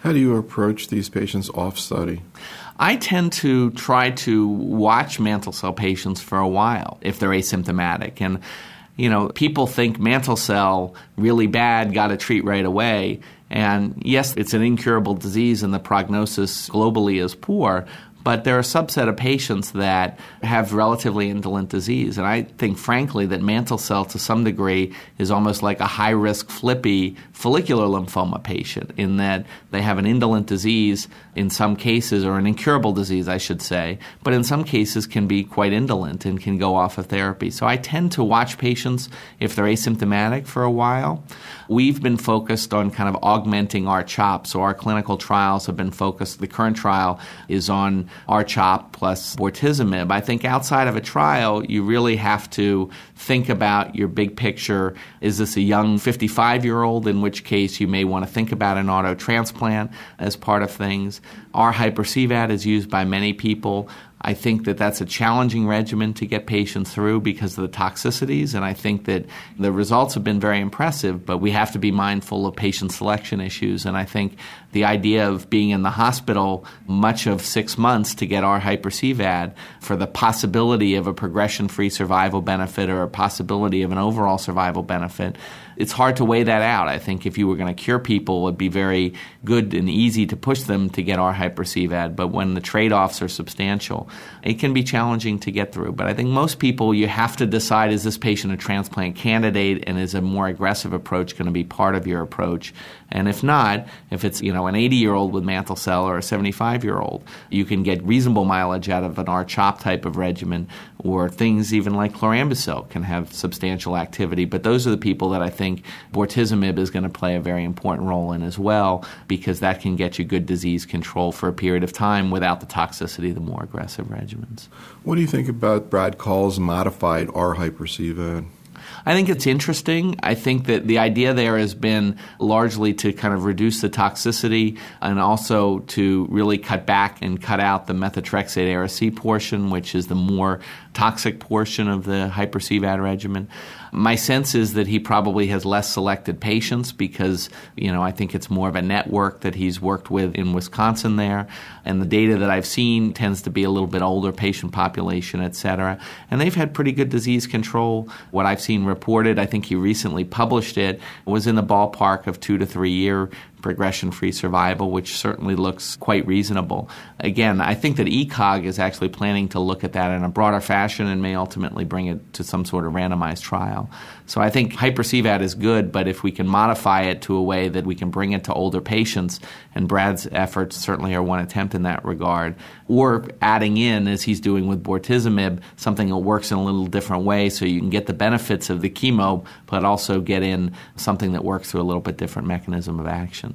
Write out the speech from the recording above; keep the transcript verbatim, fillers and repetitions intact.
How do you approach these patients off-study? I tend to try to watch mantle cell patients for a while if they're asymptomatic. And, you know, people think mantle cell, really bad, got to treat right away. And yes, it's an incurable disease and the prognosis globally is poor, but there are a subset of patients that have relatively indolent disease. And I think, frankly, that mantle cell to some degree is almost like a high-risk flippy follicular lymphoma patient in that they have an indolent disease in some cases, or an incurable disease, I should say, but in some cases can be quite indolent and can go off of therapy. So I tend to watch patients if they're asymptomatic for a while. We've been focused on kind of augmenting R CHOP, so our clinical trials have been focused. The current trial is on R CHOP plus bortezomib. I think outside of a trial, you really have to think about your big picture. Is this a young fifty-five-year-old, in which case you may want to think about an auto transplant as part of things. R-Hyper-C-V A D is used by many people. I think that that's a challenging regimen to get patients through because of the toxicities, and I think that the results have been very impressive, but we have to be mindful of patient selection issues, and I think the idea of being in the hospital much of six months to get R-Hyper-C V A D for the possibility of a progression-free survival benefit or a possibility of an overall survival benefit, it's hard to weigh that out. I think if you were going to cure people, it would be very good and easy to push them to get R-Hyper-C V A D, but when the trade-offs are substantial, it can be challenging to get through. But I think most people, you have to decide, is this patient a transplant candidate, and is a more aggressive approach going to be part of your approach? And if not, if it's, you know, an eighty-year-old with mantle cell or a seventy-five-year-old, you can get reasonable mileage out of an R CHOP type of regimen, or things even like chlorambucil can have substantial activity. But those are the people that I think bortezomib is going to play a very important role in as well, because that can get you good disease control for a period of time without the toxicity of the more aggressive regimens. What do you think about Brad Call's modified R-Hyper-C V A D? I think it's interesting. I think that the idea there has been largely to kind of reduce the toxicity and also to really cut back and cut out the methotrexate Ara-C portion, which is the more toxic portion of the Hyper-C V A D regimen. My sense is that he probably has less selected patients because, you know, I think it's more of a network that he's worked with in Wisconsin there. And the data that I've seen tends to be a little bit older patient population, et cetera. And they've had pretty good disease control. What I've seen reported, I think he recently published it, was in the ballpark of two to three year progression-free survival, which certainly looks quite reasonable. Again, I think that E C O G is actually planning to look at that in a broader fashion and may ultimately bring it to some sort of randomized trial. So I think Hyper-C V A D is good, but if we can modify it to a way that we can bring it to older patients, and Brad's efforts certainly are one attempt in that regard, or adding in, as he's doing with bortezomib, something that works in a little different way so you can get the benefits of the chemo, but also get in something that works through a little bit different mechanism of action.